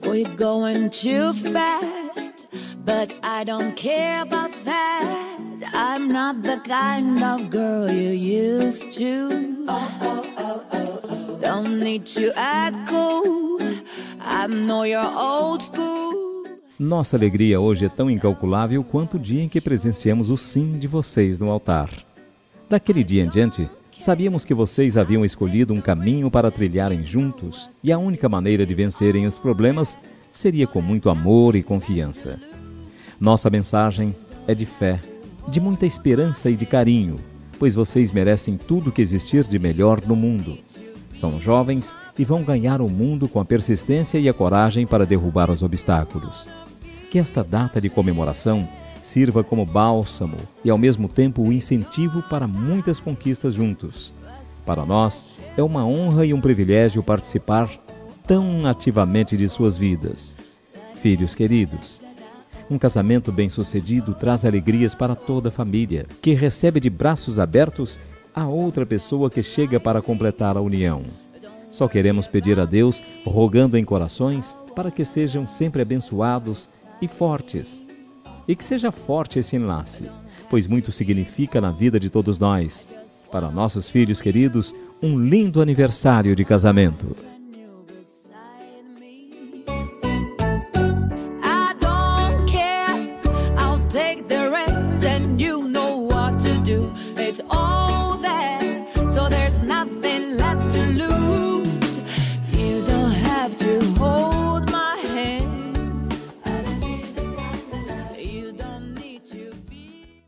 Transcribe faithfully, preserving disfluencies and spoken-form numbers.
We're going too fast, but I don't care about that. I'm not the kind of girl you used to. Oh, oh, oh, oh, oh. Don't need to act cool. I know you're old school. Nossa alegria hoje é tão incalculável quanto o dia em que presenciamos o sim de vocês no altar. Daquele dia em diante, sabíamos que vocês haviam escolhido um caminho para trilharem juntos e a única maneira de vencerem os problemas seria com muito amor e confiança. Nossa mensagem é de fé, de muita esperança e de carinho, pois vocês merecem tudo que existir de melhor no mundo. São jovens e vão ganhar o mundo com a persistência e a coragem para derrubar os obstáculos. Que esta data de comemoração sirva como bálsamo e, ao mesmo tempo, o incentivo para muitas conquistas juntos. Para nós, é uma honra e um privilégio participar tão ativamente de suas vidas. Filhos queridos, um casamento bem-sucedido traz alegrias para toda a família, que recebe de braços abertos a outra pessoa que chega para completar a união. Só queremos pedir a Deus, rogando em corações, para que sejam sempre abençoados e fortes. E que seja forte esse enlace, pois muito significa na vida de todos nós. Para nossos filhos queridos, um lindo aniversário de casamento. I don't care. I'll take the reins and you know what to do.